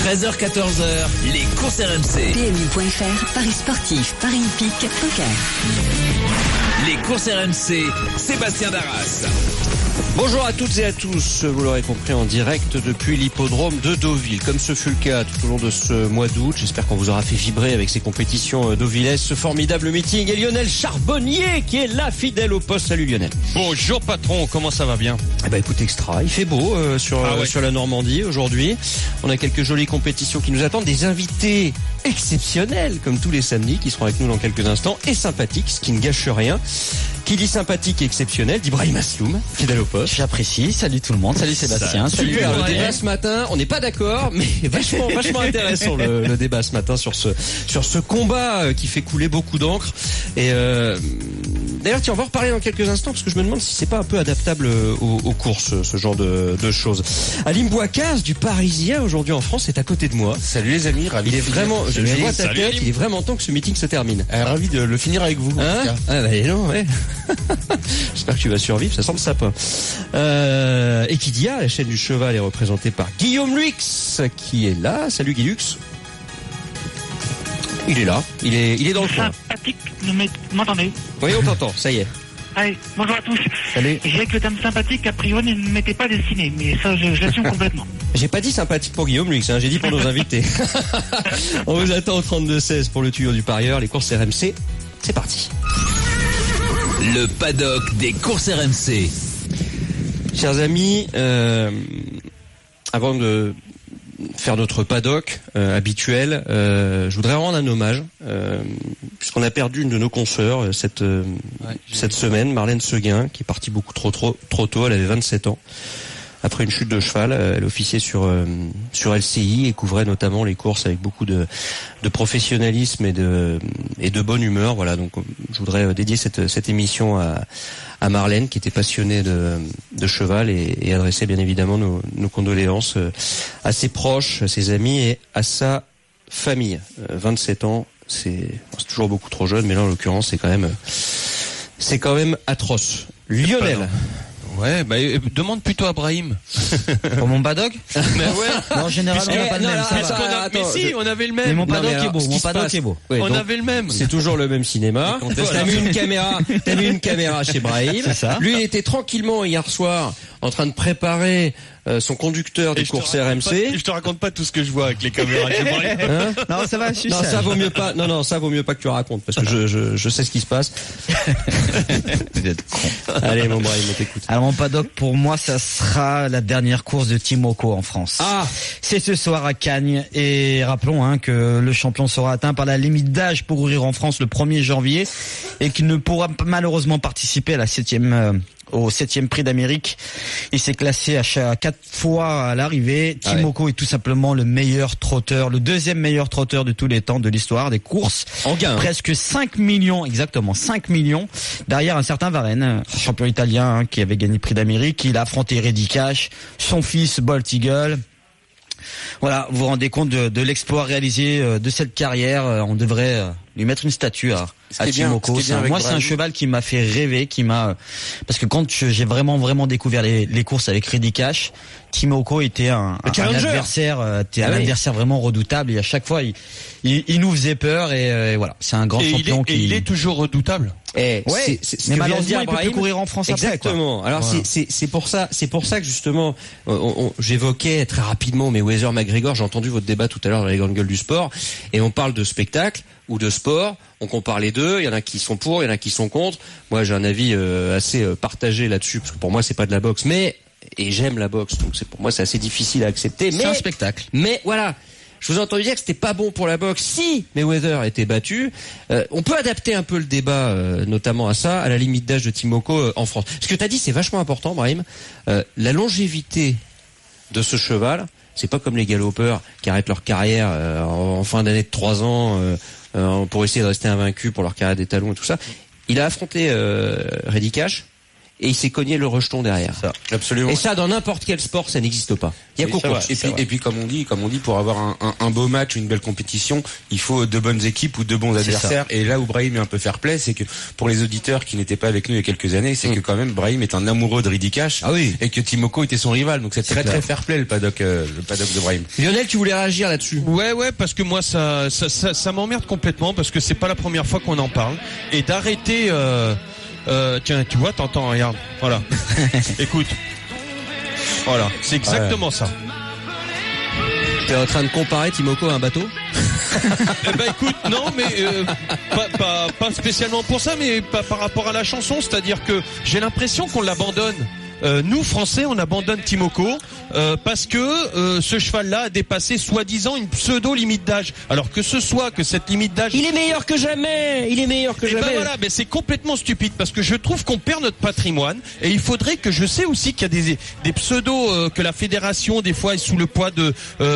13h-14h, les courses RMC. PMU.fr, Paris sportif, Paris hippique, poker. Les courses RMC, Sébastien Darras. Bonjour à toutes et à tous, vous l'aurez compris en direct depuis l'hippodrome de Deauville, comme ce fut le cas tout au long de ce mois d'août. J'espère qu'on vous aura fait vibrer avec ces compétitions deauvillaises, ce formidable meeting. Et Lionel Charbonnier qui est là, fidèle au poste. Salut Lionel. Bonjour patron, comment ça va bien? Eh ben écoute, extra, il fait beau sur la Normandie aujourd'hui. On a quelques jolies compétitions qui nous attendent, des invités exceptionnels comme tous les samedis qui seront avec nous dans quelques instants, et sympathiques, ce qui ne gâche rien. Qui dit sympathique et exceptionnel dit Brahim Asloum, fidèle au poste. J'apprécie, salut tout le monde, salut Sébastien. Salut. Super, le débat ce matin, on n'est pas d'accord, mais vachement intéressant le débat ce matin sur ce combat qui fait couler beaucoup d'encre. Et d'ailleurs, tiens, on va en reparler dans quelques instants parce que je me demande si c'est pas un peu adaptable aux courses, ce genre de choses. Alim Bouakaz du Parisien aujourd'hui en France est à côté de moi. Salut les amis, ravi. Il est vraiment, je vois ta tête, il est vraiment temps que ce meeting se termine. Ravi de le finir avec vous. Hein? Ah bah non, ouais. J'espère que tu vas survivre, ça sent le sapin. Et qui dit la chaîne du cheval est représentée par Guillaume Luix qui est là. Salut Guy Lux. Il est là, il est dans le coin. Sympathique, vous m'entendez? Oui, on t'entend, ça y est. Allez, bonjour à tous. Salut. Je dirais que le terme sympathique, a priori, ne m'était pas destiné, mais ça, je l'assume complètement. J'ai pas dit sympathique pour Guillaume Luix, j'ai dit pour nos invités. On vous attend au 32-16 pour le tuyau du parieur, les courses RMC. C'est parti. Le paddock des courses RMC. Chers amis, avant de faire notre paddock habituel, je voudrais rendre un hommage, puisqu'on a perdu une de nos consoeurs cette semaine, Marlène Seguin, qui est partie beaucoup trop tôt, elle avait 27 ans. Après une chute de cheval, elle officiait sur LCI et couvrait notamment les courses avec beaucoup de professionnalisme et de bonne humeur. Voilà, donc je voudrais dédier cette émission à Marlène, qui était passionnée de cheval, et adresser bien évidemment nos condoléances à ses proches, à ses amis et à sa famille. 27 ans, c'est toujours beaucoup trop jeune, mais là en l'occurrence c'est quand même atroce. Lionel. Ouais, demande plutôt à Brahim. Pour mon paddock? Mais ouais. Non, en général, on n'a pas le même. Mais si, on avait le même. Mais mon paddock est beau. Mon paddock est beau. Ouais, on avait le même. C'est toujours le même cinéma. T'as mis une caméra chez Brahim. C'est ça. Lui, il était tranquillement hier soir en train de préparer son conducteur de course RMC. Je te raconte pas tout ce que je vois avec les caméras chez Brahim. Hein? Non, ça va, je suis Non, ça vaut mieux pas. Non, ça vaut mieux pas que tu racontes, parce que je sais ce qui se passe. Vous êtes con. Allez, mon Brahim, on t'écoute. Alors mon paddock, pour moi, ça sera la dernière course de Timoko en France. Ah, c'est ce soir à Cagnes, et rappelons que le champion sera atteint par la limite d'âge pour courir en France le 1er janvier et qu'il ne pourra malheureusement participer à la au 7e prix d'Amérique. Il s'est classé à 4 fois à l'arrivée. Timoko est tout simplement le meilleur trotteur, le deuxième meilleur trotteur de tous les temps de l'histoire des courses. En gain. Presque 5 millions, exactement, 5 millions. Derrière un certain Varenne, champion italien, qui avait gagné le prix d'Amérique. Il a affronté Reddy Cash, son fils Bolt Eagle. Voilà, vous vous rendez compte de l'exploit réalisé de cette carrière. On devrait lui mettre une statue à Timoko. Moi, c'est un cheval qui m'a fait rêver, parce que quand j'ai vraiment découvert les courses avec Reddy Cash, Timoko était un adversaire, adversaire vraiment redoutable, et à chaque fois il nous faisait peur, et voilà, c'est un grand champion il est toujours redoutable. Mais malheureusement, il peut plus courir en France après. Exactement. Alors voilà. c'est pour ça que justement, j'évoquais très rapidement Mayweather McGregor. J'ai entendu votre débat tout à l'heure dans les grandes gueules du sport, et on parle de spectacle ou de sport. On compare les deux. Il y en a qui sont pour, il y en a qui sont contre. Moi, j'ai un avis assez partagé là-dessus, parce que pour moi, c'est pas de la boxe, et j'aime la boxe, donc pour moi, c'est assez difficile à accepter. C'est un spectacle. Mais voilà. Je vous ai entendu dire que c'était pas bon pour la boxe. Si Mayweather était battu, on peut adapter un peu le débat, notamment à ça, à la limite d'âge de Timoko en France. Ce que tu as dit, c'est vachement important, Brahim. La longévité de ce cheval, c'est pas comme les galopeurs qui arrêtent leur carrière en fin d'année de 3 ans pour essayer de rester invaincu pour leur carrière des talons et tout ça. Il a affronté Reddy Cash, et il s'est cogné le rejeton derrière. Ça, absolument. Et ça, dans n'importe quel sport, ça n'existe pas. Il y a qu'aux courses. Et puis, comme on dit, pour avoir un beau match, une belle compétition, il faut de bonnes équipes ou de bons adversaires. Et là où Brahim est un peu fair play, c'est que pour les auditeurs qui n'étaient pas avec nous il y a quelques années, c'est que quand même Brahim est un amoureux de Ridikash. Ah oui. Et que Timoko était son rival. Donc c'est très très fair play le paddock de Brahim. Lionel, tu voulais réagir là-dessus? Ouais, parce que moi ça m'emmerde complètement parce que c'est pas la première fois qu'on en parle et d'arrêter. Tiens, tu vois, t'entends, regarde, voilà. Écoute, voilà, c'est exactement ça. T'es en train de comparer Timoko à un bateau? Eh ben écoute, non, mais pas spécialement pour ça, mais par rapport à la chanson, c'est-à-dire que j'ai l'impression qu'on l'abandonne. Nous Français, on abandonne Timoko parce que ce cheval-là a dépassé soi-disant une pseudo limite d'âge. Alors que cette limite d'âge, il est meilleur que jamais. Ben voilà, ben c'est complètement stupide parce que je trouve qu'on perd notre patrimoine et il faudrait que je sais aussi qu'il y a des pseudos que la fédération des fois est sous le poids de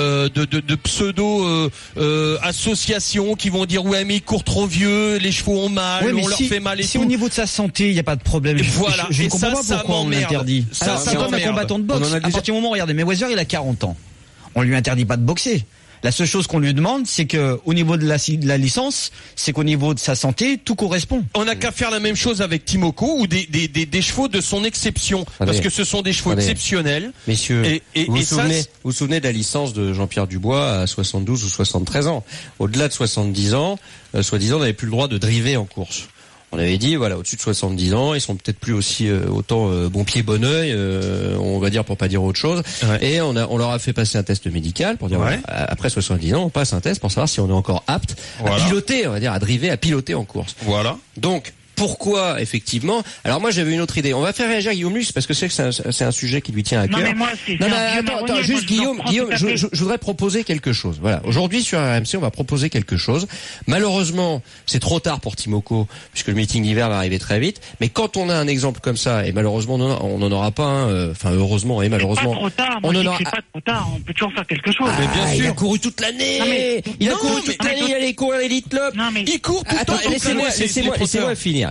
pseudo associations qui vont dire ouais mais ils courent trop vieux, les chevaux ont mal, on leur fait mal et si tout. au niveau de sa santé, il n'y a pas de problème. Voilà. Je ne et comprends pas pourquoi on l'interdit. Ça c'est comme un combattant de boxe. À partir du moment où, regardez, Mayweather, il a 40 ans. On lui interdit pas de boxer. La seule chose qu'on lui demande, c'est que au niveau de la licence, c'est qu'au niveau de sa santé, tout correspond. On n'a qu'à faire la même chose avec Timoko ou des chevaux de son exception, parce que ce sont des chevaux exceptionnels. Messieurs, vous vous souvenez de la licence de Jean-Pierre Dubois à 72 ou 73 ans. Au-delà de 70 ans, soi-disant, on n'avait plus le droit de driver en course. On avait dit, voilà, au-dessus de 70 ans, ils sont peut-être plus aussi autant bon pied bon oeil, on va dire pour pas dire autre chose. Ouais. Et on leur a fait passer un test médical pour dire voilà, après 70 ans, on passe un test pour savoir si on est encore apte à piloter, on va dire à driver, à piloter en course. Voilà. Donc pourquoi effectivement? Alors moi j'avais une autre idée. On va faire réagir Guillaume Luce parce que c'est un sujet qui lui tient à cœur. Non mais moi c'est attends, juste Guillaume, je voudrais proposer quelque chose. Voilà, aujourd'hui sur RMC on va proposer quelque chose. Malheureusement c'est trop tard pour Timoko puisque le meeting d'hiver va arriver très vite. Mais quand on a un exemple comme ça et malheureusement on n'en aura pas, enfin heureusement et malheureusement. Pas trop tard. Moi, c'est pas trop tard. On peut toujours faire quelque chose. Mais bien sûr. Il a couru toute l'année. Il a couru toute l'année. Il allait courir l'Elite Club. Il court tout le temps. Laissez-moi finir.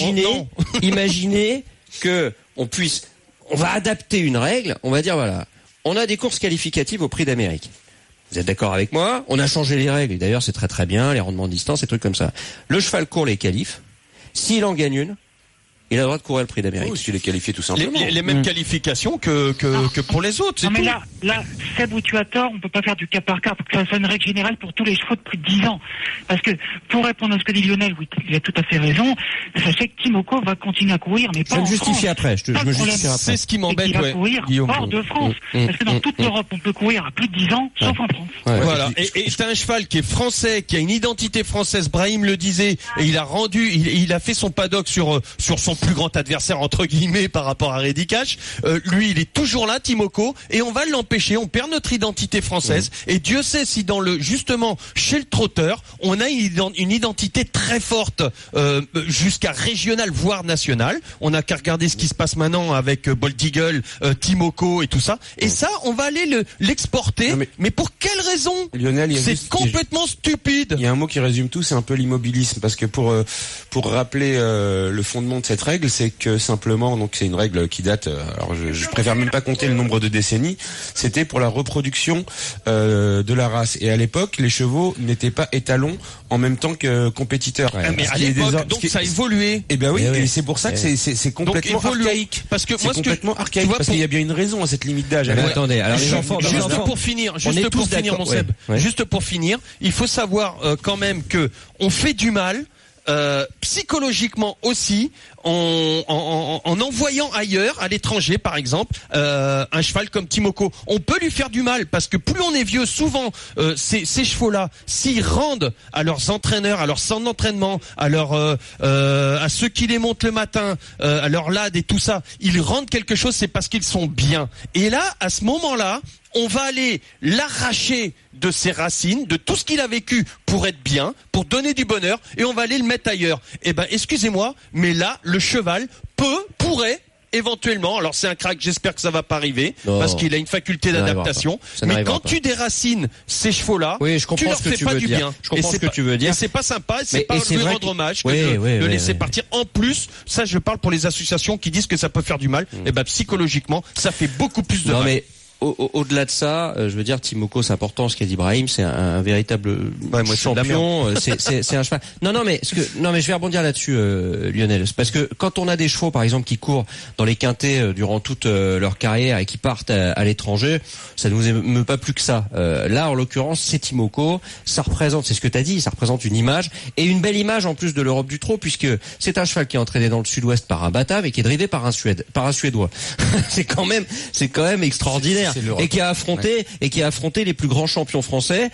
Imaginez que on va adapter une règle, on va dire voilà, on a des courses qualificatives au Prix d'Amérique. Vous êtes d'accord avec moi? On a changé les règles et d'ailleurs c'est très très bien, les rendements de distance, ces trucs comme ça. Le cheval court les qualifs, s'il en gagne une, il a le droit de courir le Prix d'Amérique. Si tu les qualifies tout simplement. Les mêmes qualifications que pour les autres, c'est non, tout. Mais là, Seb, où tu as tort, on peut pas faire du cas par cas, pour que ça soit une règle générale pour tous les chevaux de plus de 10 ans. Parce que, pour répondre à ce que dit Lionel, oui, il a tout à fait raison, sachez que Timoko va continuer à courir, mais pas en France. Je me justifie après, je me justifie après. C'est ce qui m'embête, il va courir hors de France. Parce que dans toute l'Europe, on peut courir à plus de 10 ans, sauf en France. Voilà. Et c'est un cheval qui est français, qui a une identité française, Brahim le disait, et il a fait son paddock sur son plus grand adversaire entre guillemets par rapport à Ridikash. Lui il est toujours là, Timoko, et on va l'empêcher, on perd notre identité française et Dieu sait si justement chez le trotteur on a une identité très forte jusqu'à régionale voire nationale. On a qu'à regarder ce qui se passe maintenant avec Bolt Eagle, Timoko et tout ça, et ça on va aller l'exporter, mais pour quelle raison? Lionel, c'est complètement stupide. Il y a un mot qui résume tout, c'est un peu l'immobilisme, parce que pour rappeler le fondement de cette règle, c'est que simplement, donc c'est une règle qui date, alors je préfère même pas compter le nombre de décennies, c'était pour la reproduction de la race. Et à l'époque, les chevaux n'étaient pas étalons en même temps que compétiteurs. Mais à l'époque, donc ça a évolué. Eh ben oui, et c'est pour ça que c'est complètement archaïque. Parce que moi, complètement archaïque, parce qu'il y a bien une raison à cette limite d'âge. Attendez, alors les enfants, juste pour finir, mon Seb, juste pour finir, il faut savoir quand même que on fait du mal. Psychologiquement aussi en envoyant ailleurs, à l'étranger par exemple, un cheval comme Timoko, on peut lui faire du mal parce que plus on est vieux, souvent ces chevaux-là, s'ils rendent à leurs entraîneurs, à leur centre d'entraînement, à ceux qui les montent le matin, à leur lad et tout ça, ils rendent quelque chose, c'est parce qu'ils sont bien. Et là, à ce moment-là, on va aller l'arracher de ses racines, de tout ce qu'il a vécu pour être bien, pour donner du bonheur, et on va aller le mettre ailleurs. Eh ben, excusez-moi, mais là, le cheval pourrait éventuellement, alors c'est un crack, j'espère que ça va pas arriver, parce qu'il a une faculté d'adaptation. Mais quand tu déracines ces chevaux-là, tu leur fais pas du bien. Je comprends ce que tu veux dire. Et c'est pas sympa, c'est pas lui rendre hommage que de laisser partir. En plus, ça je parle pour les associations qui disent que ça peut faire du mal. Et ben psychologiquement, ça fait beaucoup plus de mal. Mais au-delà de ça, je veux dire, Timoko, c'est important ce qu'a dit Brahim, c'est un véritable champion. C'est un cheval. Non, mais je vais rebondir là-dessus, Lionel, parce que quand on a des chevaux, par exemple, qui courent dans les quintets durant toute leur carrière et qui partent à l'étranger, ça nous émeut pas plus que ça. Là, en l'occurrence, c'est Timoko. Ça représente, c'est ce que t'as dit, ça représente une image et une belle image en plus de l'Europe du trot, puisque c'est un cheval qui est entraîné dans le Sud-Ouest par un Batave et qui est drivé par un Suédois. c'est quand même extraordinaire. Et qui a affronté les plus grands champions français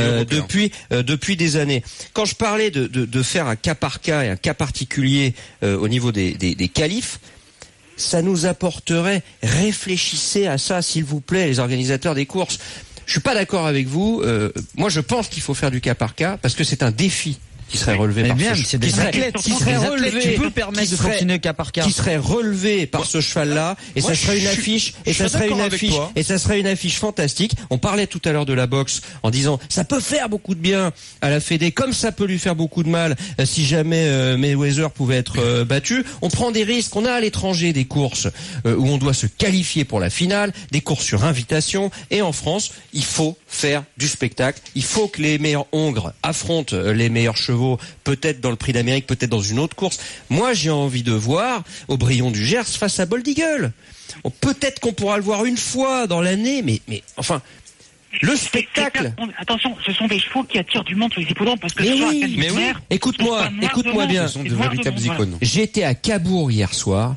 depuis des années. Quand je parlais de faire un cas par cas et un cas particulier au niveau des qualifs, ça nous apporterait, réfléchissez à ça s'il vous plaît, les organisateurs des courses. Je suis pas d'accord avec vous. Moi je pense qu'il faut faire du cas par cas parce que c'est un défi qui serait relevé par c'est des athlètes, tu peux permettre de fonctionner cas par cas, qui serait relevé par ce cheval-là, et ça serait une affiche, et ça serait une affiche fantastique. On parlait tout à l'heure de la boxe en disant ça peut faire beaucoup de bien à la Fédé, comme ça peut lui faire beaucoup de mal si jamais Mayweather pouvait être battu. On prend des risques. On a à l'étranger des courses où on doit se qualifier pour la finale, des courses sur invitation, et en France, il faut faire du spectacle. Il faut que les meilleurs hongres affrontent les meilleurs chevaux, peut-être dans le Prix d'Amérique, peut-être dans une autre course. Moi, j'ai envie de voir Aubryon du Gers face à Bold Eagle. Peut-être qu'on pourra le voir une fois dans l'année, mais enfin, le spectacle. Attention, ce sont des chevaux qui attirent du monde sur les hippodromes parce que écoute-moi bien. Ce sont de véritables icônes. J'étais à Cabourg hier soir.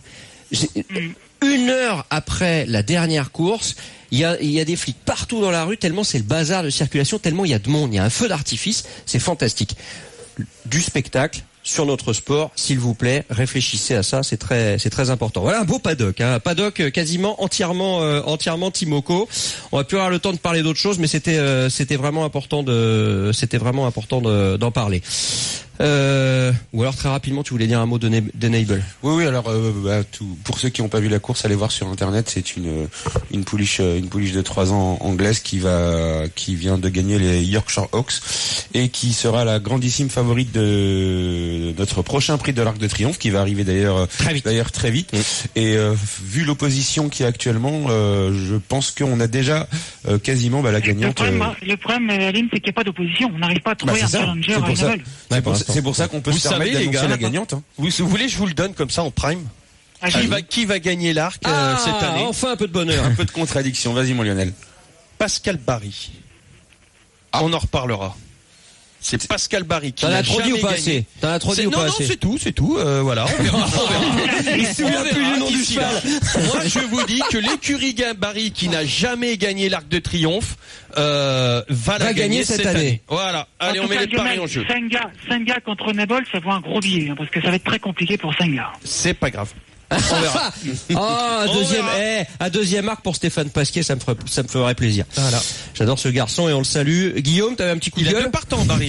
Une heure après la dernière course, il y a des flics partout dans la rue, tellement c'est le bazar de circulation, tellement il y a de monde, il y a un feu d'artifice, c'est fantastique. Du spectacle sur notre sport, s'il vous plaît, réfléchissez à ça, c'est très important. Voilà un beau paddock, un paddock quasiment entièrement Timoko. On va plus avoir le temps de parler d'autres choses, mais c'était vraiment important d'en parler. Ou alors très rapidement, tu voulais dire un mot de Nable. Oui, alors pour ceux qui n'ont pas vu la course, allez voir sur internet, c'est une pouliche de 3 ans anglaise qui vient de gagner les Yorkshire Oaks et qui sera la grandissime favorite de notre prochain prix de l'Arc de Triomphe qui va arriver d'ailleurs très vite. Et vu l'opposition qui est actuellement, je pense qu'on a déjà quasiment la gagnante. Le problème, Aline, c'est qu'il n'y a pas d'opposition. On n'arrive pas à trouver un challenger à Nable. C'est pour ça qu'on peut se permettre d'annoncer la gagnante. Vous voulez, je vous le donne comme ça en prime. Qui va gagner l'Arc cette année? Enfin un peu de bonheur. Un peu de contradiction. Vas-y mon Lionel. Pascal Barry. On en reparlera. C'est Pascal Barry qui n'a jamais trop dit ou pas assez? T'en as trop dit ou pas assez? Non, c'est tout. Voilà, on verra. Il se souvient plus du nom du cheval. Moi, je vous dis que l'écurie Barry qui n'a jamais gagné l'Arc de Triomphe va la gagner cette année. Voilà. Allez, on met les paris en jeu. Senga contre Nable, ça vaut un gros billet, parce que ça va être très compliqué pour Senga. C'est pas grave. On verra. Un deuxième arc pour Stéphane Pasquier, ça me ferait plaisir. Voilà. J'adore ce garçon et on le salue. Guillaume, t'avais un petit coup de gueule? Il a 2 partants, Barry.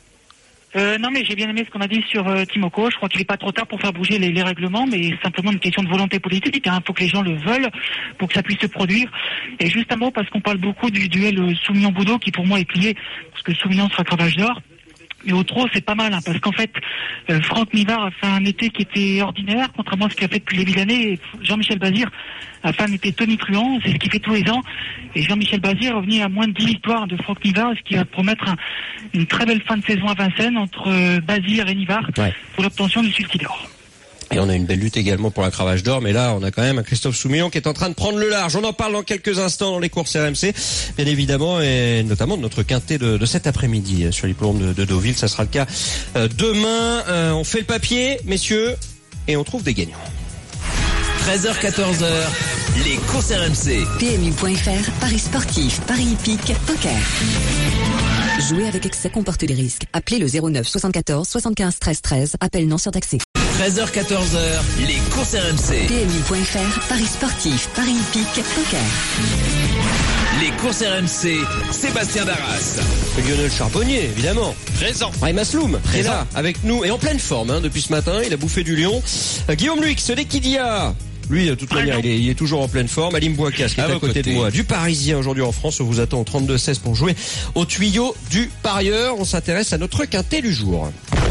Non, mais j'ai bien aimé ce qu'on a dit sur Timoko. Je crois qu'il est pas trop tard pour faire bouger les règlements, mais c'est simplement une question de volonté politique. Il faut que les gens le veulent pour que ça puisse se produire. Et juste un mot, parce qu'on parle beaucoup du duel Soumillon-Boudot, qui pour moi est plié, parce que Soumillon sera crevage d'or. Mais au trot, c'est pas mal, parce qu'en fait, Franck Nivard a fait un été qui était ordinaire, contrairement à ce qu'il a fait depuis le début de l'année. Jean-Michel Bazir a fait un été tonitruant, c'est ce qu'il fait tous les ans. Et Jean-Michel Bazir est revenu à moins de 10 victoires de Franck Nivard, ce qui va promettre une très belle fin de saison à Vincennes entre Bazir et Nivard pour l'obtention du Sulky d'or. Et on a une belle lutte également pour la cravache d'or, mais là, on a quand même un Christophe Soumillon qui est en train de prendre le large. On en parle dans quelques instants dans les courses RMC, bien évidemment, et notamment de notre quintet de cet après-midi sur l'hippodrome de Deauville. Ça sera le cas demain. On fait le papier, messieurs, et on trouve des gagnants. 13h-14h, les courses RMC. PMU.fr, paris sportif, paris hippique, poker. Jouer avec excès comporte des risques. Appelez le 09 74 75 13 13. Appel non surtaxé. 13h-14h, les courses RMC. PMU.fr, paris sportif, paris hippique, poker. Les courses RMC, Sébastien Darras. Lionel Charbonnier, évidemment. Présent. Brahim Asloum, présent avec nous et en pleine forme depuis ce matin. Il a bouffé du lion. Guillaume Luix, l'Equidia. Lui, de toute manière, il est toujours en pleine forme. Alim Bouakas, qui est à côté de moi, du Parisien aujourd'hui en France. On vous attend au 32-16 pour jouer au tuyau du parieur. On s'intéresse à notre quintet du jour.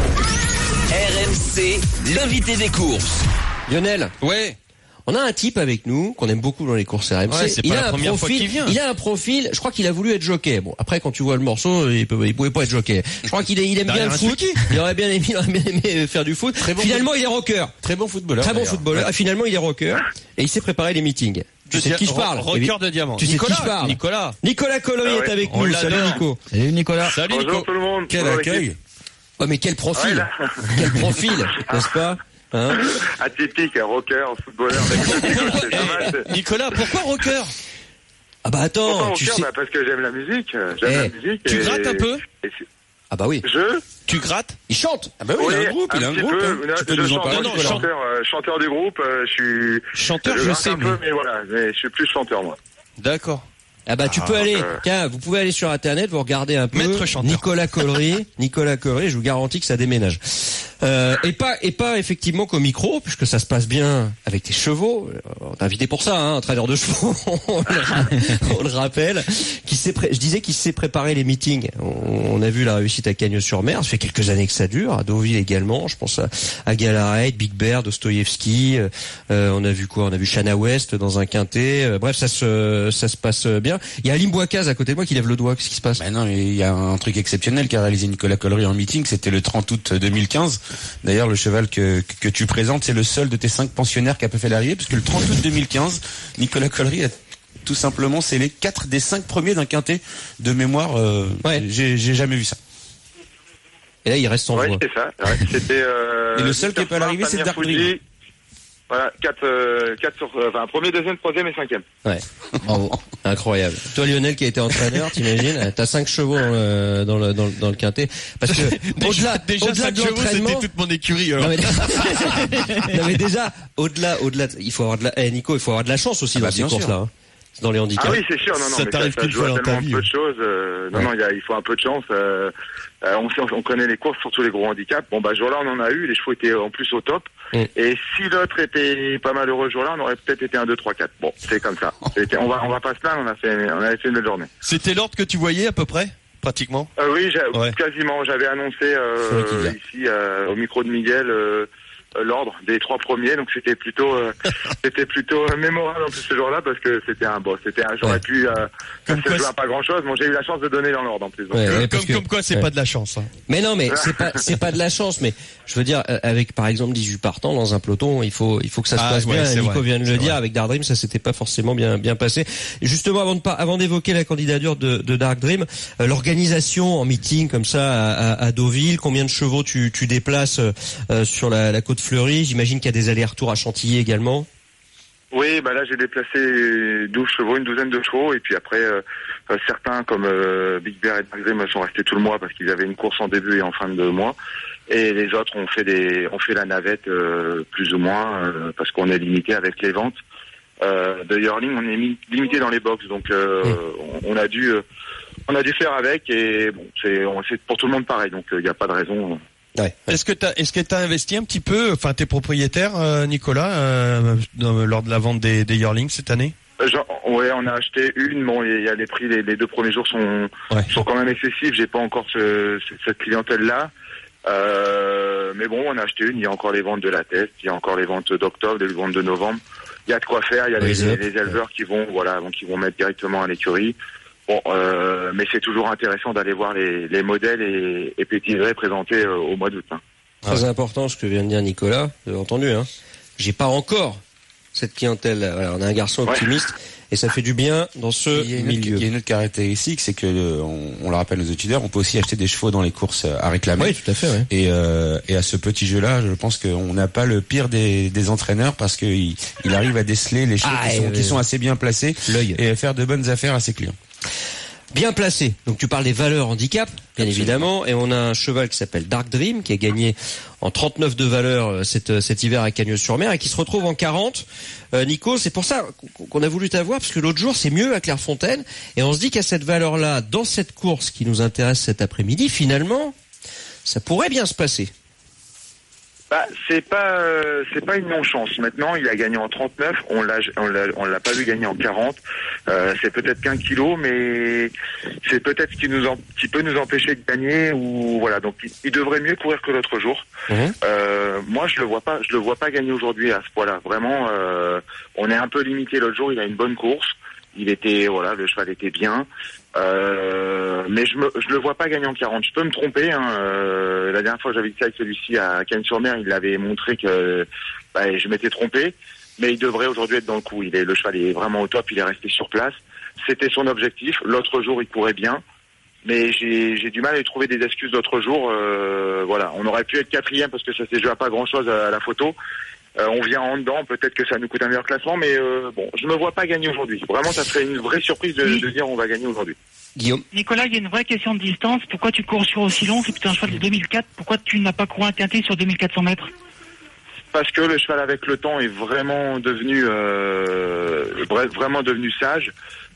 RMC, l'invité des courses. Lionel. Ouais. On a un type avec nous qu'on aime beaucoup dans les courses RMC. Ouais, c'est pas la première fois qu'il vient. Il a un profil. Je crois qu'il a voulu être jockey. Bon, après quand tu vois le morceau, il pouvait pas être jockey. Je crois qu'il aime bien le foot. Il aurait bien aimé faire du foot. Finalement, il est rocker. Très bon footballeur. Très bon footballeur. Ouais. Finalement, il est rocker et il s'est préparé les meetings. Tu sais de qui je parle? Rocker de diamant. Tu sais de qui je parle? Nicolas Colloy est avec nous. Salut Nico. Salut Nicolas. Salut Nico. Bonjour tout le monde. Quel accueil. Oh mais quel profil. Quel profil, n'est-ce pas? Hein? Atypique, rocker, footballeur. Nicolas, pourquoi rocker? Ah bah attends, pourquoi tu rocker? sais. Parce que j'aime la musique. La musique. Tu grattes un peu? Ah bah oui. Tu grattes? Il chante. Ah bah oui, il a un groupe, Tu peux nous en parler? Chanteur du groupe, je suis... Chanteur, je sais, mais voilà, mais je suis plus chanteur, moi. D'accord. Ah bah tu peux aller, tiens, vous pouvez aller sur internet, vous regardez un peu Nicolas Collery, je vous garantis que ça déménage. Et pas effectivement qu'au micro, puisque ça se passe bien avec tes chevaux. On t'a invité pour ça, un traîneur de chevaux, on le rappelle. Je disais qu'il s'est préparé les meetings. On a vu la réussite à Cagnes-sur-Mer, ça fait quelques années que ça dure, à Deauville également, je pense à Galarret, Big Bear, Dostoïevski, on a vu quoi? On a vu Shana West dans un quintet, bref, ça se passe bien. Il y a Alim Bouakas à côté de moi qui lève le doigt. Qu'est-ce qui se passe? Non, il y a un truc exceptionnel qu'a réalisé Nicolas Collery en meeting. C'était le 30 août 2015. D'ailleurs, le cheval que tu présentes, c'est le seul de tes 5 pensionnaires qui a pas fait l'arrivée, parce que le 30 août 2015, Nicolas Collery a tout simplement scellé 4 des 5 premiers d'un quintet de mémoire. J'ai jamais vu ça. Et là, il reste sans voix. Ouais, c'est ça. Ouais, c'était. Et le seul qui est pas à l'arrivée, c'est Dark Dream. Voilà, 4 sur, premier, deuxième, troisième et cinquième. Ouais. Bravo. Incroyable. Toi, Lionel, qui a été entraîneur, t'imagines, t'as 5 chevaux dans le quintet. Parce que, au-delà 5 de chevaux, l'entraînement. c'était toute mon écurie, alors. Non, mais déjà, au-delà, il faut avoir Nico, il faut avoir de la chance aussi dans ces courses-là, hein. Dans les handicaps. Ah oui, c'est sûr, non, ça t'arrive ça joue à tellement peu de choses, il faut un peu de chance, on connaît les courses, surtout les gros handicaps. Bon, ce jour-là, on en a eu, les chevaux étaient en plus au top. Et si l'autre était pas malheureux ce jour-là, on aurait peut-être été 1, 2, 3, 4. Bon, c'est comme ça. On va pas se plaindre, on avait fait une belle journée. C'était l'ordre que tu voyais, à peu près? Pratiquement? Oui, quasiment. J'avais annoncé, ici, au micro de Miguel, l'ordre des 3 premiers, donc c'était plutôt mémorable en plus ce jour-là, parce que j'aurais pu ça se joue à pas grand-chose. Bon, j'ai eu la chance de donner dans l'ordre en plus. Donc, comme quoi c'est pas de la chance, hein. Mais non, mais c'est pas de la chance, mais je veux dire, avec par exemple 18 partants dans un peloton, il faut que ça se passe bien. Nico vient de le dire, avec Dark Dream, ça s'était pas forcément bien passé. Et justement, avant d'évoquer la candidature de Dark Dream, l'organisation en meeting comme ça à Deauville, combien de chevaux tu déplaces sur la côte fleurie? J'imagine qu'il y a des allers-retours à Chantilly également. Oui, là j'ai déplacé 12 chevaux, une douzaine de chevaux, et puis après certains comme Big Bear et Dark Dream sont restés tout le mois parce qu'ils avaient une course en début et en fin de mois, et les autres ont fait la navette plus ou moins parce qu'on est limité avec les ventes de yearling, on est limité dans les box, donc on a dû faire avec, et bon, c'est pour tout le monde pareil, donc il n'y a pas de raison. Ouais. Est-ce que t'as investi un petit peu, enfin t'es propriétaire, Nicolas, lors de la vente des yearlings cette année? Ouais, on a acheté une. Bon, il y a les prix, les 2 premiers jours sont quand même excessifs. J'ai pas encore cette clientèle-là. Mais bon, on a acheté une. Il y a encore les ventes de la test, il y a encore les ventes d'octobre, les ventes de novembre. Il y a de quoi faire. Il y a les éleveurs qui vont mettre directement à l'écurie. Bon, mais c'est toujours intéressant d'aller voir les modèles et pétigrés présentés au mois d'août. Hein. Très important ce que vient de dire Nicolas, vous avez entendu, hein. J'ai pas encore cette clientèle. Voilà, on a un garçon optimiste et ça fait du bien dans ce milieu. Il y a une autre caractéristique, c'est que on le rappelle aux auditeurs, on peut aussi acheter des chevaux dans les courses à réclamer. Oui, tout à fait. Ouais. Et à ce petit jeu-là, je pense qu'on n'a pas le pire des entraîneurs, parce qu'il arrive à déceler les chevaux qui sont assez bien placés, l'œil, et à faire de bonnes affaires à ses clients. Bien placé. Donc tu parles des valeurs handicap, bien évidemment, et on a un cheval qui s'appelle Dark Dream, qui a gagné en 39 de valeur cet hiver à Cagnes-sur-Mer et qui se retrouve en 40. Nico, c'est pour ça qu'on a voulu t'avoir, parce que l'autre jour c'est mieux à Clairefontaine, et on se dit qu'à cette valeur-là, dans cette course qui nous intéresse cet après-midi, finalement, ça pourrait bien se passer. C'est pas une non-chance. Maintenant, il a gagné en 39, on l'a pas vu gagner en 40. C'est peut-être qu'un kilo, mais c'est peut-être ce qui peut nous empêcher de gagner ou voilà. Donc, il devrait mieux courir que l'autre jour. Moi, je le vois pas gagner aujourd'hui à ce poids-là. Vraiment, on est un peu limité l'autre jour. Il a une bonne course. Le cheval était bien. Mais je le vois pas gagner en 40. Je peux me tromper, la dernière fois que j'avais dit ça avec celui-ci à Cagnes-sur-Mer, il avait montré que je m'étais trompé, mais il devrait aujourd'hui être dans le coup. Le cheval est vraiment au top, il est resté sur place. C'était son objectif. L'autre jour, il courait bien, mais j'ai du mal à lui trouver des excuses l'autre jour. On aurait pu être 4e parce que ça s'est joué à pas grand-chose à la photo. On vient en dedans, peut-être que ça nous coûte un meilleur classement, mais je me vois pas gagner aujourd'hui. Vraiment, ça serait une vraie surprise de dire on va gagner aujourd'hui. Guillaume. Nicolas, il y a une vraie question de distance. Pourquoi tu cours sur aussi long? C'est plutôt un cheval de 2004. Pourquoi tu n'as pas couru un quintet sur 2400 mètres? Parce que le cheval avec le temps est vraiment devenu sage.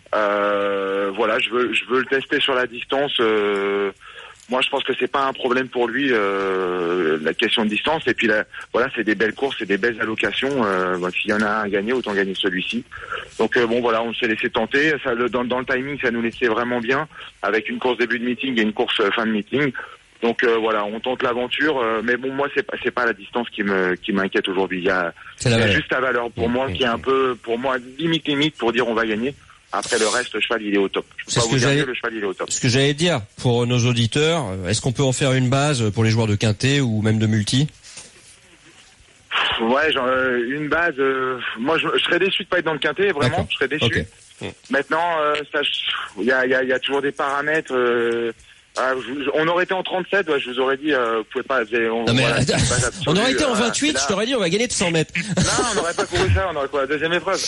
Je veux le tester sur la distance. Moi, je pense que c'est pas un problème pour lui, la question de distance. Et puis c'est des belles courses, c'est des belles allocations. S'il y en a un à gagner, autant gagner celui-ci. Donc on s'est laissé tenter. Ça, dans le timing, ça nous laissait vraiment bien, avec une course début de meeting et une course fin de meeting. Donc on tente l'aventure. Mais bon, moi, c'est pas la distance qui m'inquiète aujourd'hui. Il y a juste la valeur pour moi qui est un peu, pour moi, limite pour dire on va gagner. Après le reste, le cheval il est au top. Le cheval il est au top. Ce que j'allais dire pour nos auditeurs, est-ce qu'on peut en faire une base pour les joueurs de quintet ou même de multi? Ouais, une base. Moi, je serais déçu de pas être dans le quintet, vraiment. D'accord. Je serais déçu. Okay. Maintenant, il y a toujours des paramètres. On aurait été en 37, je vous aurais dit, vous pouvez pas. On aurait été en 28, je t'aurais dit, on va gagner de 100 mètres. Non, on n'aurait pas couru ça, on aurait quoi, la deuxième épreuve.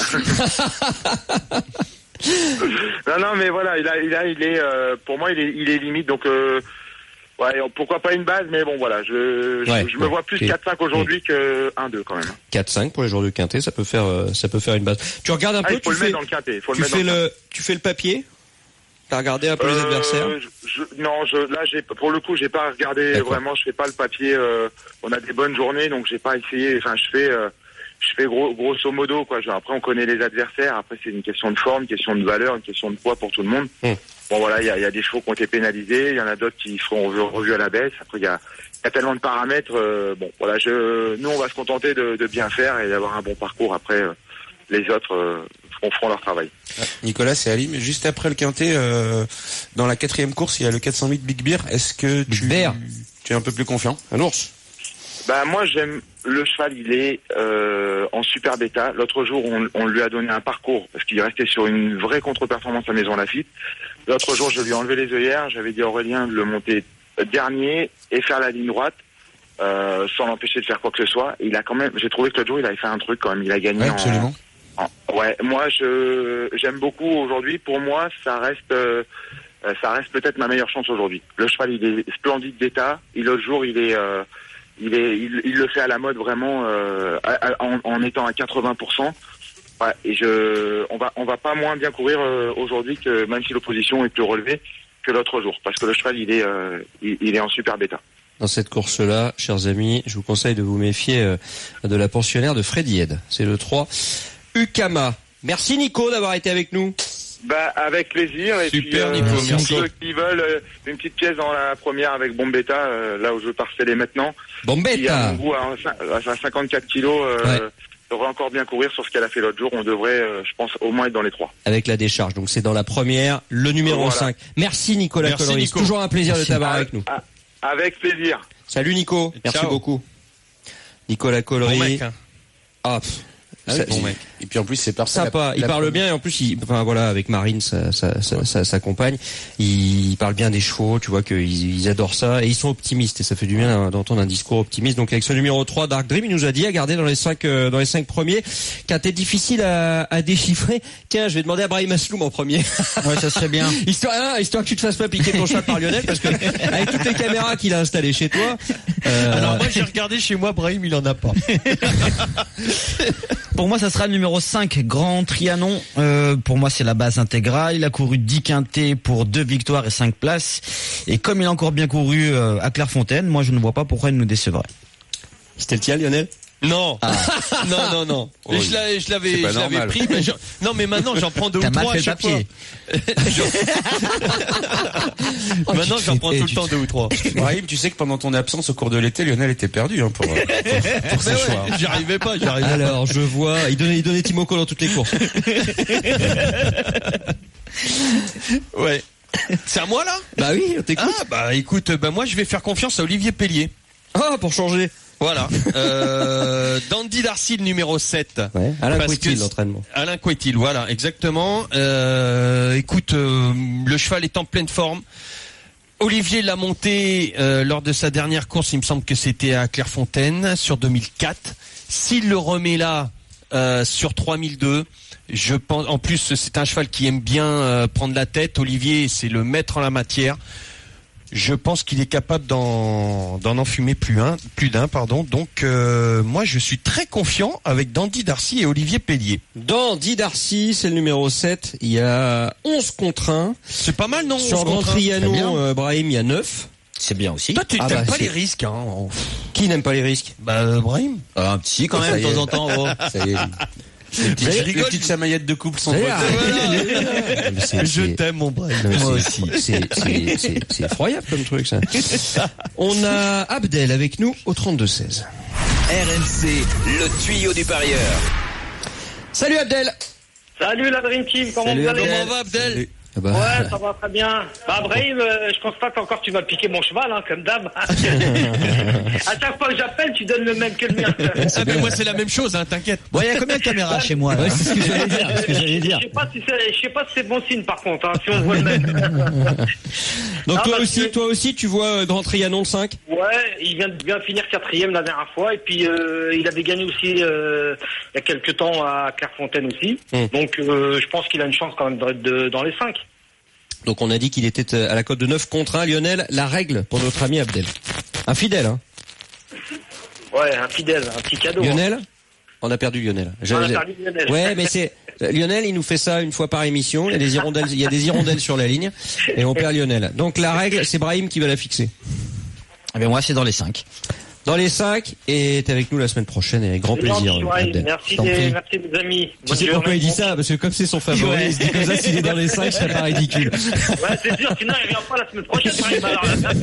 non, mais voilà, il est, pour moi, il est limite, donc, pourquoi pas une base, mais bon, voilà, je me vois plus 4-5 aujourd'hui que 1-2 quand même. 4-5 pour les joueurs de quintet, ça peut faire une base. Tu regardes un peu, il faut le mettre dans le quintet, tu fais le papier? T'as regardé un peu les adversaires? Pour le coup, j'ai pas regardé. D'accord. Vraiment, je fais pas le papier. On a des bonnes journées, donc j'ai pas essayé. Enfin, je fais grosso modo, quoi. Après, on connaît les adversaires. Après, c'est une question de forme, une question de valeur, une question de poids pour tout le monde. Bon, voilà, il y a des chevaux qui ont été pénalisés. Il y en a d'autres qui seront revus à la baisse. Après, il y a tellement de paramètres. Nous, on va se contenter de bien faire et d'avoir un bon parcours. Après, les autres feront leur travail. Nicolas, c'est Ali, mais juste après le quintet, dans la 4e course, il y a le 408 Big Bear. Est-ce que tu es un peu plus confiant? Un ours? Moi, j'aime le cheval, il est en super bêta. L'autre jour, on lui a donné un parcours parce qu'il restait sur une vraie contre-performance à Maison Lafitte. L'autre jour, je lui ai enlevé les œillères. J'avais dit à Aurélien de le monter dernier et faire la ligne droite sans l'empêcher de faire quoi que ce soit. Et j'ai trouvé que l'autre jour, il avait fait un truc quand même. Il a gagné. Ouais, absolument. Moi, j'aime beaucoup aujourd'hui. Pour moi, ça reste peut-être ma meilleure chance aujourd'hui. Le cheval, il est splendide d'état. Et l'autre jour, il le fait à la mode vraiment en étant à 80%. Ouais, et on va pas moins bien courir aujourd'hui que même si l'opposition est plus relevée que l'autre jour, parce que le cheval, il est en super bêta. Dans cette course-là, chers amis, je vous conseille de vous méfier de la pensionnaire de Freddy Head. C'est le 3. Ukama. Merci Nico d'avoir été avec nous. Avec plaisir. Et super puis, Nico, merci. Ceux qui veulent une petite pièce dans la première avec Bombetta, là où je veux parceller maintenant. Bombetta. Qui a mon goût à 54 kilos, devrait encore bien courir sur ce qu'elle a fait l'autre jour. On devrait, je pense, au moins être dans les 3. Avec la décharge. Donc c'est dans la première, le numéro 5. Merci Nicolas Collery. C'est toujours un plaisir de t'avoir avec nous. Avec plaisir. Salut Nico. Merci beaucoup. Nicolas Collery. Bon mec, hein. Bon mec. Et puis en plus c'est sympa, il parle bien et en plus avec Marine sa compagne, il parle bien des chevaux, tu vois qu'ils adorent ça et ils sont optimistes et ça fait du bien d'entendre un discours optimiste. Donc avec ce numéro 3 Dark Dream, il nous a dit à garder dans les 5 premiers, quintet difficile à déchiffrer. Tiens, je vais demander à Brahim Asloum en premier. Ouais, ça serait bien. histoire que tu te fasses pas piquer ton chat par Lionel parce que avec toutes les caméras qu'il a installées chez toi. Alors moi j'ai regardé chez moi, Brahim il en a pas. Pour moi, ça sera le numéro 5, Grand Trianon. Pour moi, c'est la base intégrale. Il a couru 10 quintets pour 2 victoires et 5 places. Et comme il a encore bien couru à Clairefontaine, moi, je ne vois pas pourquoi il nous décevrait. C'était le tien, Lionel? Non. Non. Oh, je l'avais pris. Mais non, mais maintenant j'en prends 2 ou 3 à chaque fois. Maintenant j'en prends tout le temps 2 ou 3. Brahim, tu sais que pendant ton absence au cours de l'été, Lionel était perdu pour ses choix. J'y arrivais pas. Alors, je vois, il donnait Timoko dans toutes les courses. Ouais. C'est à moi là? Bah oui, on t'écoute. Ah bah écoute, moi je vais faire confiance à Olivier Pellier. Ah, pour changer. Voilà. Dandy Darcy, le numéro 7. Ouais. Alain Couetil, l'entraînement. Alain Couetil, voilà, exactement. Écoute, le cheval est en pleine forme. Olivier l'a monté lors de sa dernière course, il me semble que c'était à Clairefontaine, sur 2004. S'il le remet là, sur 3002, je pense, en plus c'est un cheval qui aime bien prendre la tête. Olivier, c'est le maître en la matière. Je pense qu'il est capable d'en enfumer plus d'un. Donc moi je suis très confiant avec Dandy Darcy et Olivier Pellier. Dandy Darcy, c'est le numéro 7. Il y a 11 contre 1. C'est pas mal, non? Sur Grand Trianon, Brahim, il y a 9. C'est bien aussi. Toi, tu n'aimes pas les risques, hein? Qui n'aime pas les risques? Brahim. Un petit quand même, de temps en temps. Oh. Ça y est. Les petites chamaillettes de couple sont Voilà. Je t'aime, mon Brahim. Moi aussi. C'est effroyable comme truc, ça. On a Abdel avec nous au 32-16. RMC, le tuyau du parieur. Salut Abdel. Salut la Dream Team, comment Salut, vous allez? Comment va, Abdel? Salut. Ouais, ça va très bien. Brahim, je constate encore que tu vas piquer mon cheval, comme d'hab. À chaque fois que j'appelle, tu donnes le même que le mien. Ah, mais moi, c'est la même chose, t'inquiète. Bon, il y a combien de caméras chez moi, là? Ouais, c'est ce que j'allais dire. Je sais pas si c'est bon signe, par contre, si on voit le même. Donc toi aussi, tu vois Grand Trianon le 5? Ouais, il vient de finir 4e la dernière fois, et puis il avait gagné aussi il y a quelques temps à Clairefontaine aussi. Donc je pense qu'il a une chance quand même dans les 5. Donc on a dit qu'il était à la cote de 9 contre 1. Lionel, la règle pour notre ami Abdel. Un fidèle, hein? Ouais, un fidèle, un petit cadeau. Lionel? On a perdu Lionel. On a perdu Lionel. Ouais, mais c'est Lionel, il nous fait ça une fois par émission. Il y a des hirondelles sur la ligne et on perd Lionel. Donc la règle, c'est Brahim qui va la fixer. Eh bien moi, c'est dans les 5. Dans les 5, et t'es avec nous la semaine prochaine et avec grand plaisir. Abdel. Merci mes amis. Tu sais pourquoi il dit ça? Parce que comme c'est son favori, il se dit comme ça, s'il est dans les 5, ce serait pas ridicule. Ouais, c'est sûr, sinon il revient pas la semaine prochaine.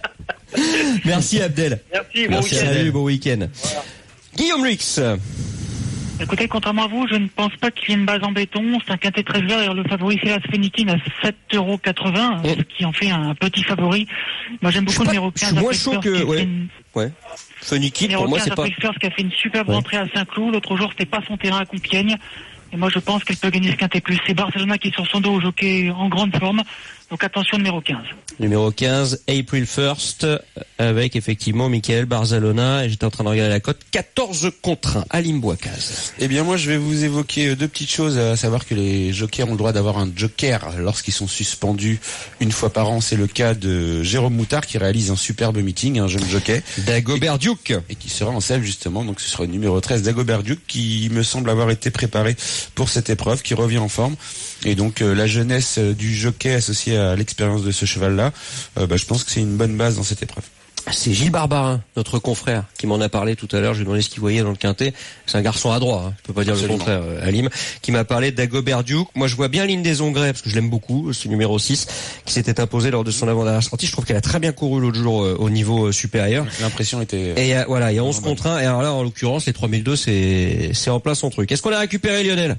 Merci Abdel. Merci, bon week-end. Salut, bon week-end. Voilà. Guillaume Lux. Écoutez, contrairement à vous, je ne pense pas qu'il y ait une base en béton. C'est un quintet très vert et le favori c'est la Sphéniquine à 7,80 €, ce qui en fait un petit favori. Moi j'aime beaucoup le numéro 15. Je suis moins chaud que... Ouais. Sphéniquine, pour moi c'est pas... First qui a fait une superbe rentrée à Saint-Cloud. L'autre jour c'était pas son terrain à Compiègne. Et moi je pense qu'elle peut gagner ce quintet plus. C'est Barcelona qui est sur son dos au jockey en grande forme. Donc attention, numéro 15. Numéro 15, April 1st, avec effectivement Michael Barzalona, et j'étais en train de regarder la cote, 14 contre 1, Alim Bouakaz. Eh bien moi je vais vous évoquer 2 petites choses, à savoir que les jokers ont le droit d'avoir un joker lorsqu'ils sont suspendus une fois par an. C'est le cas de Jérôme Moutard qui réalise un superbe meeting, un jeune jockey. Dagobert Duke. Et qui sera en selle justement, donc ce sera le numéro 13, Dagobert Duke, qui me semble avoir été préparé pour cette épreuve, qui revient en forme. Et donc la jeunesse du jockey associée à l'expérience de ce cheval-là, je pense que c'est une bonne base dans cette épreuve. C'est Gilles Barbarin, notre confrère, qui m'en a parlé tout à l'heure. Je lui ai demandé ce qu'il voyait dans le quintet. C'est un garçon adroit, hein. Je peux pas dire le contraire, Alim, qui m'a parlé de Dagobert Duke. Moi, je vois bien L'Inde des Ongrets, parce que je l'aime beaucoup, ce numéro 6, qui s'était imposé lors de son avant-dernière sortie. Je trouve qu'elle a très bien couru l'autre jour au niveau supérieur. L'impression était... Et il y a 11 contre 1. Et alors là, en l'occurrence, les 3002, c'est en plein son truc. Est-ce qu'on a récupéré Lionel?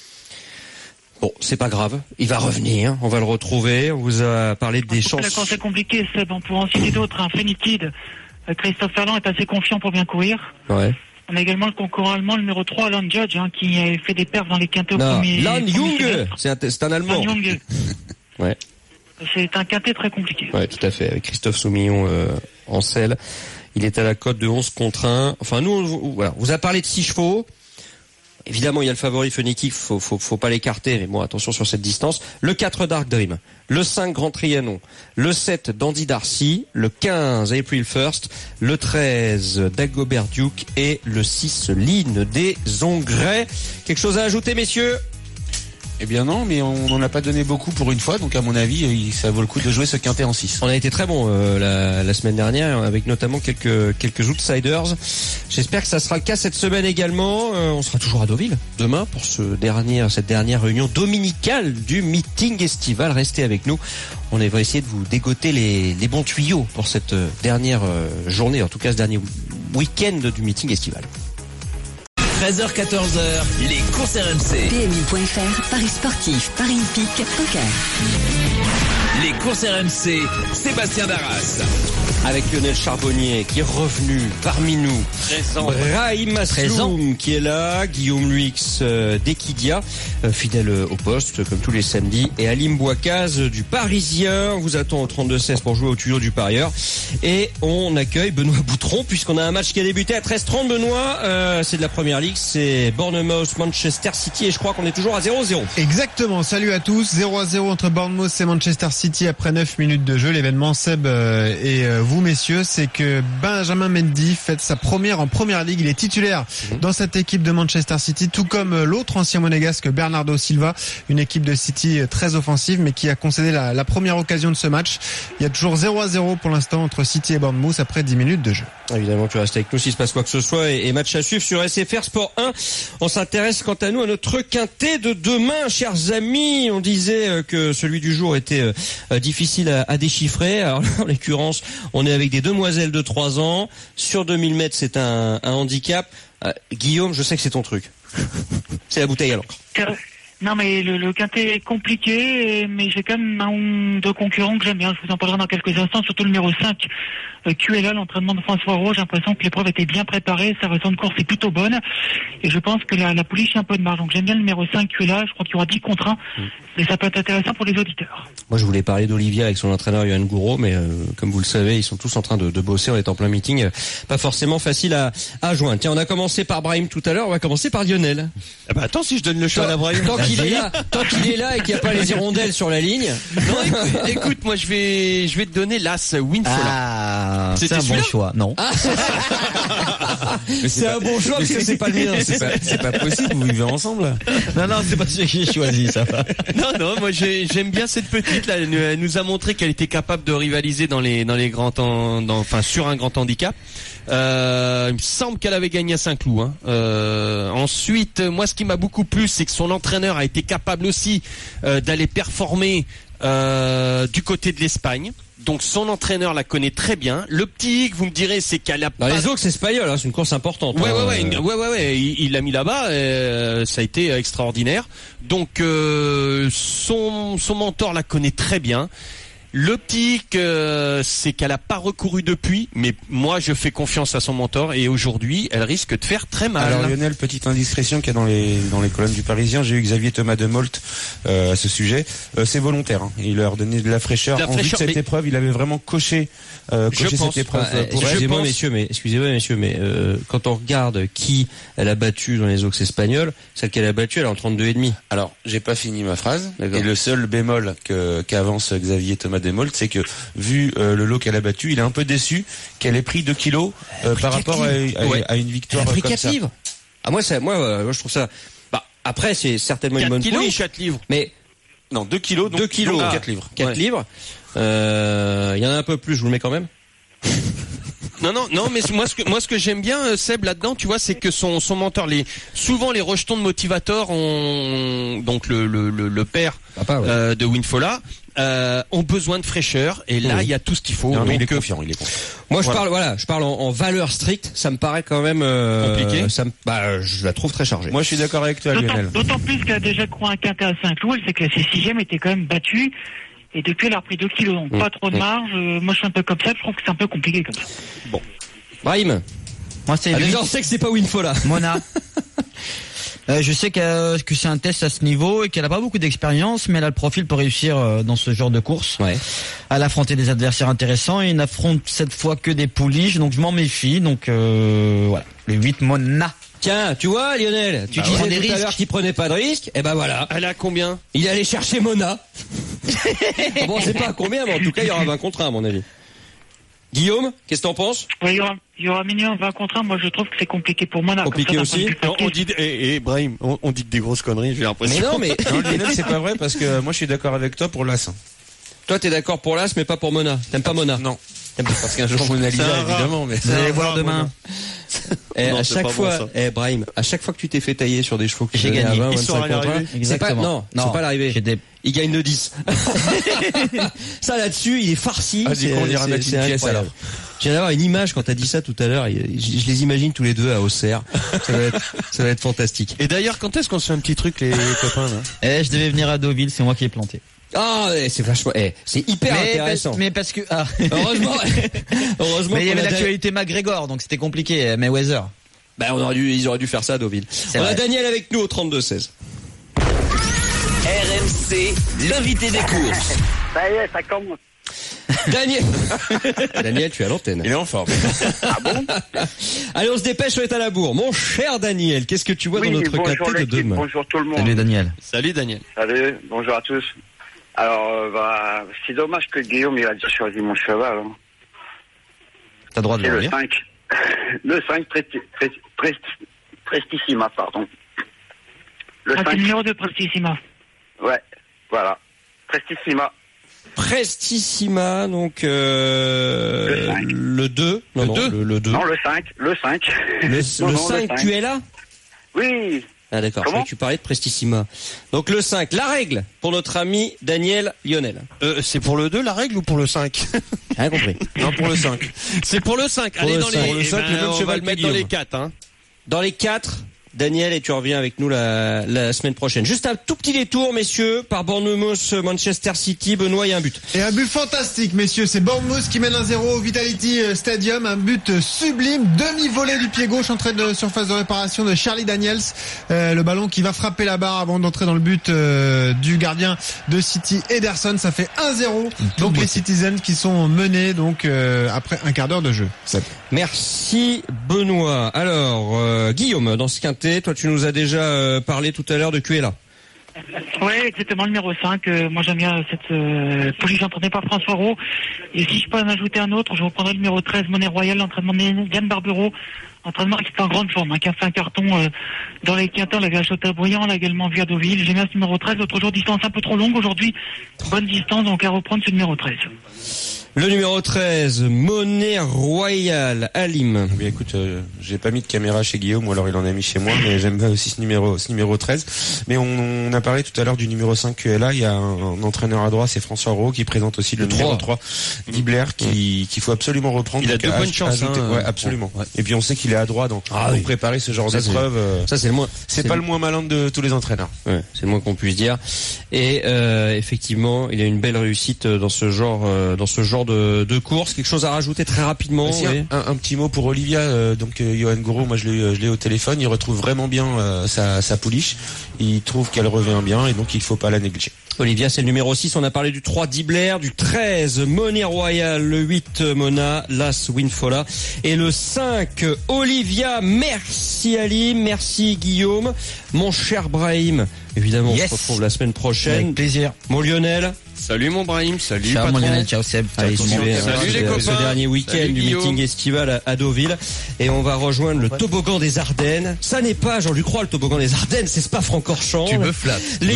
Bon, c'est pas grave, il va revenir, on va le retrouver, on vous a parlé des chances. Quand c'est compliqué, Seb, on pourrait en citer d'autres. Phénitide, Christophe Ferland est assez confiant pour bien courir. Ouais. On a également le concurrent allemand, le numéro 3, Alan Judge, qui a fait des perfs dans les quintets au premier. Lan Jung, c'est un Allemand. Lan Jung. Ouais. C'est un quintet très compliqué. Ouais, tout à fait, avec Christophe Soumillon en selle. Il est à la cote de 11 contre 1. Enfin, nous, on vous a parlé de 6 chevaux. Évidemment, il y a le favori Phoenix, faut pas l'écarter, mais bon, attention sur cette distance. Le 4 Dark Dream, le 5 Grand Trianon, le 7 Dandy Darcy, le 15 April 1st, le 13 Dagobert Duke et le 6 L'Inde des Ongrets. Quelque chose à ajouter, messieurs? Eh bien non, mais on n'en a pas donné beaucoup pour une fois, donc à mon avis, ça vaut le coup de jouer ce quintet en 6. On a été très bon la semaine dernière, avec notamment quelques outsiders. J'espère que ça sera le cas cette semaine également. On sera toujours à Deauville demain pour cette dernière réunion dominicale du meeting estival. Restez avec nous. On va essayer de vous dégoter les bons tuyaux pour cette dernière journée, en tout cas ce dernier week-end du meeting estival. 13h-14h, les courses RMC. PMU.fr, Paris sportif, Paris hippique, poker. Les courses RMC, Sébastien Darras. Avec Lionel Charbonnier qui est revenu parmi nous. Brahim Asloum qui est là. Guillaume Luix d'Equidia, fidèle au poste comme tous les samedis. Et Alim Bouakaz du Parisien. On vous attend au 32-16 pour jouer au tuyau du parieur. Et on accueille Benoît Boutron puisqu'on a un match qui a débuté à 13h30. Benoît, c'est de la Première Ligue. C'est Bournemouth, Manchester City. Et je crois qu'on est toujours à 0-0. Exactement. Salut à tous. 0-0 entre Bournemouth et Manchester City après 9 minutes de jeu. L'événement, Seb et vous messieurs, c'est que Benjamin Mendy fête sa première en Première Ligue. Il est titulaire dans cette équipe de Manchester City, tout comme l'autre ancien monégasque Bernardo Silva, une équipe de City très offensive mais qui a concédé la première occasion de ce match. Il y a toujours 0-0 pour l'instant entre City et Bournemouth après 10 minutes de jeu. Évidemment, tu restes avec nous s'il se passe quoi que ce soit et match à suivre sur SFR Sport 1. On s'intéresse quant à nous à notre quintet de demain, chers amis. On disait que celui du jour était difficile à déchiffrer. Alors en l'occurrence, on est avec des demoiselles de 3 ans. Sur 2000 mètres, c'est un handicap. Guillaume, je sais que c'est ton truc. C'est la bouteille à l'encre. Non, mais le quintet est compliqué, mais j'ai quand même un ou deux concurrents que j'aime bien. Je vous en parlerai dans quelques instants, surtout le numéro 5, QLA, l'entraînement de François Roux. J'ai l'impression que l'épreuve était bien préparée, sa raison de course est plutôt bonne, et je pense que la pouliche a un peu de marge. Donc j'aime bien le numéro 5, QLA. Je crois qu'il y aura 10 contre 1, et ça peut être intéressant pour les auditeurs. Moi, je voulais parler d'Olivia avec son entraîneur Johan Gouraud, mais comme vous le savez, ils sont tous en train de bosser. On est en plein meeting, pas forcément facile à joindre. Tiens, on a commencé par Brahim tout à l'heure, on va commencer par Lionel. Ah bah attends, si je donne le choix à Brahim. Tant qu'il est là et qu'il n'y a pas les hirondelles sur la ligne. Non, écoute, moi je vais te donner l'As Winfola. Ah, c'est un bon choix, non. C'est un bon choix parce que c'est pas le mien. C'est pas possible, vous vivez ensemble. Non, c'est pas celui que j'ai choisi, ça va. Non, moi j'aime bien cette petite là. Elle nous a montré qu'elle était capable de rivaliser dans les grands temps, sur un grand handicap. Il me semble qu'elle avait gagné à Saint-Cloud. Ensuite, moi, ce qui m'a beaucoup plu, c'est que son entraîneur a été capable aussi d'aller performer du côté de l'Espagne. Donc son entraîneur la connaît très bien. Le petit hic, vous me direz, c'est qu'elle a pas... Les Oaks espagnols, c'est une course importante. Ouais. Il l'a mis là-bas. Ça a été extraordinaire. Donc son mentor la connaît très bien. Le petit hic, c'est qu'elle a pas recouru depuis, mais moi je fais confiance à son mentor et aujourd'hui elle risque de faire très mal. Alors Lionel, petite indiscrétion qu'il y a dans les colonnes du Parisien, j'ai eu Xavier Thomas de Molt à ce sujet. C'est volontaire, hein. Il leur donnait de la fraîcheur. En vue de cette épreuve, il avait vraiment coché cette épreuve. Excusez-moi messieurs, mais quand on regarde qui elle a battu dans les Oaks espagnols, celle qu'elle a battue, elle est en 32,5. Alors j'ai pas fini ma phrase. Et le seul bémol qu'avance Xavier Thomas de Molt, c'est que vu le lot qu'elle a battu, il est un peu déçu qu'elle ait pris 2 kilos par rapport à une victoire elle a pris comme 4 ça. livres. Ah moi je trouve ça. Après c'est certainement une bonne pouliche. 4 livres. Mais non, 2 kilos, donc 4 livres. 4 livres. Il y en a un peu plus, je vous le mets quand même. Non, mais moi ce que j'aime bien Seb là-dedans, tu vois, c'est que son mentor, souvent les rejetons de Motivator ont donc le père de Winfola ont besoin de fraîcheur et là il y a tout ce qu'il faut. Non, donc, il est confiant. Moi je parle en valeur stricte, ça me paraît quand même compliqué. Je la trouve très chargée. Moi je suis d'accord avec toi Lionel. D'autant plus qu'elle a déjà couru un quintet à Saint-Cloud, elle sait que ses 6e était quand même battue. Et depuis, elle a repris 2 kilos, donc pas trop de marge. Moi, je suis un peu comme ça. Je trouve que c'est un peu compliqué comme ça. Bon. Brahim. Moi, c'est lui. Déjà, on sait que c'est pas Winfola. Mona. Je sais que c'est un test à ce niveau et qu'elle a pas beaucoup d'expérience, mais elle a le profil pour réussir dans ce genre de course. Ouais. Elle a affronté des adversaires intéressants et il n'affronte cette fois que des pouliches, donc je m'en méfie. Donc voilà, le 8 Mona. Tiens, tu vois Lionel, tu disais tout à l'heure qu'il prenait pas de risque, et ben voilà. Elle a combien? Il est allé chercher Mona. Bon, c'est pas à combien, mais en tout cas, il y aura 20 contre 1 à mon avis. Guillaume, qu'est-ce que t'en penses? Oui, il y aura minimum 20 contre 1. Moi, je trouve que c'est compliqué pour Mona. Compliqué aussi. On dit, Brahim, on dit des grosses conneries, j'ai l'impression. Mais non, Lionel, c'est pas vrai parce que moi je suis d'accord avec toi pour l'As. Toi, t'es d'accord pour l'As, mais pas pour Mona. T'aimes pas Mona? Non. T'aimes pas parce qu'un jour Mona Lisa, évidemment, mais. Vous allez voir demain. À chaque fois, Brahim, à chaque fois que tu t'es fait tailler sur des chevaux que j'ai gagné, 20, ils sont à l'arrivée. Non, c'est pas l'arrivée. Il gagne le 10. Ça là-dessus, il est farci. Ah, du coup, on ira mettre une pièce alors. Je viens d'avoir une image quand t'as dit ça tout à l'heure. Je les imagine tous les deux à Auxerre. Ça va être fantastique. Et d'ailleurs, quand est-ce qu'on se fait un petit truc, les copains, là? Je devais venir à Deauville, c'est moi qui ai planté. Ah, c'est vachement, c'est hyper intéressant. Mais parce que, heureusement. Mais il y avait l'actualité McGregor, donc c'était compliqué, Mayweather. Ils auraient dû faire ça à Deauville. On a Daniel avec nous au 32-16. RMC, l'invité des courses. Ça y est, ça commence. Daniel, tu es à l'antenne. Il est en forme. Ah bon? Allez, on se dépêche, on est à la bourre. Mon cher Daniel, qu'est-ce que tu vois dans notre quintet de demain? Bonjour tout le monde. Salut Daniel. Salut Daniel. Salut, bonjour à tous. Alors, c'est dommage que Guillaume, il a déjà choisi mon cheval. Hein. T'as droit de le le 5. Le 5, Prestissima, pardon. Le 5. C'est le numéro de Prestissima. Ouais, voilà. Prestissima, donc le 2. Le 2. Le 2. Non, le 5. Le 5. Le 5, tu es là? Oui. Ah d'accord, je croyais que tu parlais de Prestissima. Donc le 5, la règle pour notre ami Daniel Lionel. C'est pour le 2 la règle ou pour le 5? J'ai rien compris. Non, pour le 5. C'est pour le 5. Pour allez le dans 5. les... Pour le 5, le même cheval, le mettre dans les 4, hein. Dans les 4, Daniel, et tu reviens avec nous la semaine prochaine. Juste un tout petit détour, messieurs, par Bournemouth, Manchester City. Benoît, il y a un but. Et un but fantastique, messieurs. C'est Bournemouth qui mène 1-0 au Vitality Stadium. Un but sublime. Demi-volée du pied gauche, entrée de surface de réparation de Charlie Daniels. Le ballon qui va frapper la barre avant d'entrer dans le but du gardien de City, Ederson. Ça fait 1-0. Donc les Citizens qui sont menés donc après un quart d'heure de jeu. Merci Benoît. Alors, Guillaume, dans ce quintet, toi tu nous as déjà parlé tout à l'heure de QLA. Oui, exactement, le numéro 5. Moi, j'aime bien cette police entraînée par François Roux. Et si je peux en ajouter un autre, je reprendrai le numéro 13, Monnaie Royale, l'entraînement de Yann Barbero. Entraînement qui est en grande forme, qui a fait un carton dans les quintets, on l'a vu à Châteaubriand, on l'a également vu à Deauville. J'aime bien ce numéro 13. L'autre jour, distance un peu trop longue. Aujourd'hui, bonne distance, donc à reprendre ce numéro 13. Le numéro 13, Monnaie Royale, Alim. Mais écoute, j'ai pas mis de caméra chez Guillaume, ou alors il en a mis chez moi, mais j'aime bien aussi ce numéro 13. Mais on a parlé tout à l'heure du numéro 5 QLA, il y a un entraîneur à droite, c'est François Roux, qui présente aussi le numéro 3, Dibler, qu'il faut absolument reprendre. Il a deux bonnes chances, ouais, absolument. Ouais. Et puis on sait qu'il est à droite, donc pour préparer ce genre d'épreuve. Ça c'est le moins. C'est pas le moins malin de tous les entraîneurs. Ouais, c'est le moins qu'on puisse dire. Et effectivement, il a une belle réussite dans ce genre de course. Quelque chose à rajouter très rapidement? Un petit mot pour Olivia, donc Johan Gouraud, moi je l'ai au téléphone, il retrouve vraiment bien sa pouliche, il trouve qu'elle revient bien et donc il faut pas la négliger. Olivia, c'est le numéro 6, on a parlé du 3 Dibler, du 13 Monnaie Royale, le 8 Mona, l'As Winfola et le 5 Olivia. Merci Ali, merci Guillaume, mon cher Brahim. Évidemment, on se retrouve la semaine prochaine. Avec plaisir. Mon Lionel. Salut mon Brahim, salut ciao, patron. Mon Lionel, ciao Seb. Allez, salut les copains. Ce dernier week-end du meeting estival à Deauville. Et on va rejoindre le toboggan des Ardennes. Ça n'est pas Jean-Luc Roy, le toboggan des Ardennes, c'est Spa-Francorchamps. Tu me flattes. Les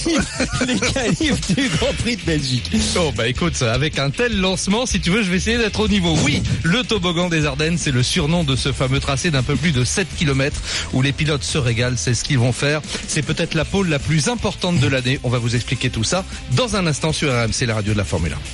qualifs du Grand Prix de Belgique. Oh bah écoute, avec un tel lancement, si tu veux, je vais essayer d'être au niveau. Oui, le toboggan des Ardennes, c'est le surnom de ce fameux tracé d'un peu plus de 7 km où les pilotes se régalent, c'est ce qu'ils vont faire. C'est peut-être la pole la plus importante de l'année. On va vous expliquer tout ça dans un instant sur RMC, la radio de la Formule 1.